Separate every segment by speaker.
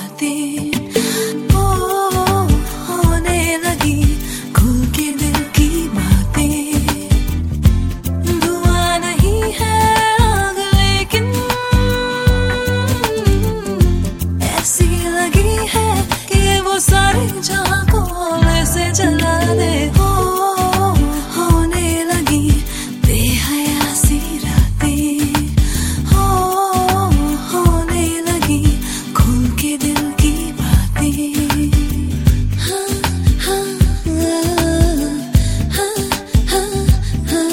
Speaker 1: बातें ओ होने लगी खुल के दिल की बातें। धुआं नहीं है आग लेकिन ऐसी लगी है कि वो सारे जहां को ऐसे जला दे। ओ होने लगी बेहया सी रातें ओ होने लगी खुल के दिल की बातें। हाँ हाँ हाँ हाँ हाँ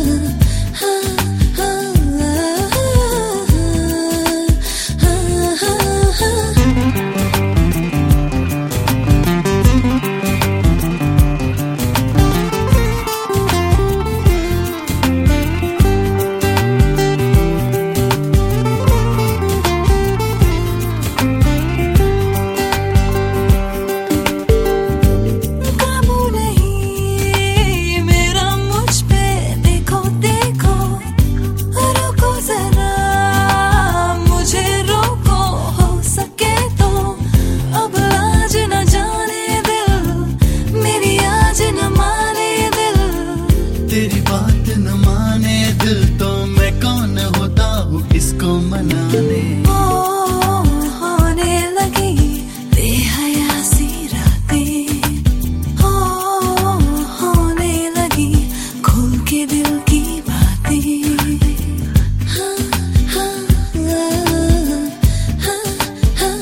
Speaker 2: तेरी बात न माने दिल तो मैं कौन होता हूँ इसको मनाने।
Speaker 1: ओ होने लगी बेहया सी रातें ओ होने लगी खुल के दिल की बातें। हाँ हाँ हाँ हाँ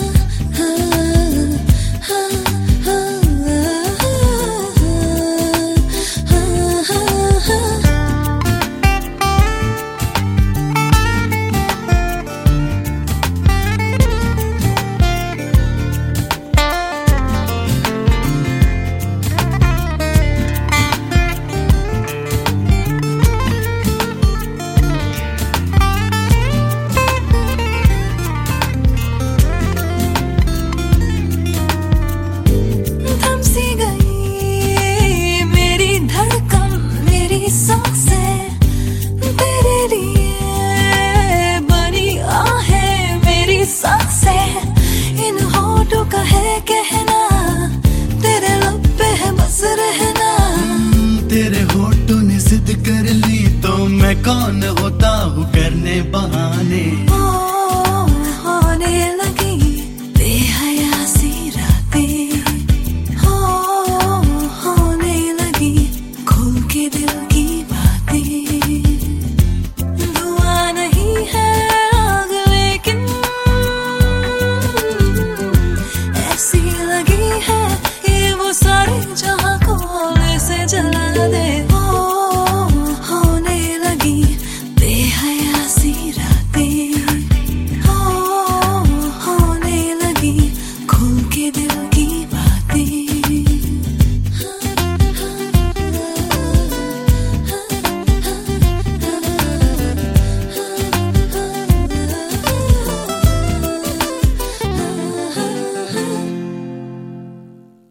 Speaker 1: इन होठों का है कहना तेरे लब पे है बस रहना।
Speaker 2: तेरे होठों ने जिद कर ली तो मैं कौन होता हूँ करने बहाने।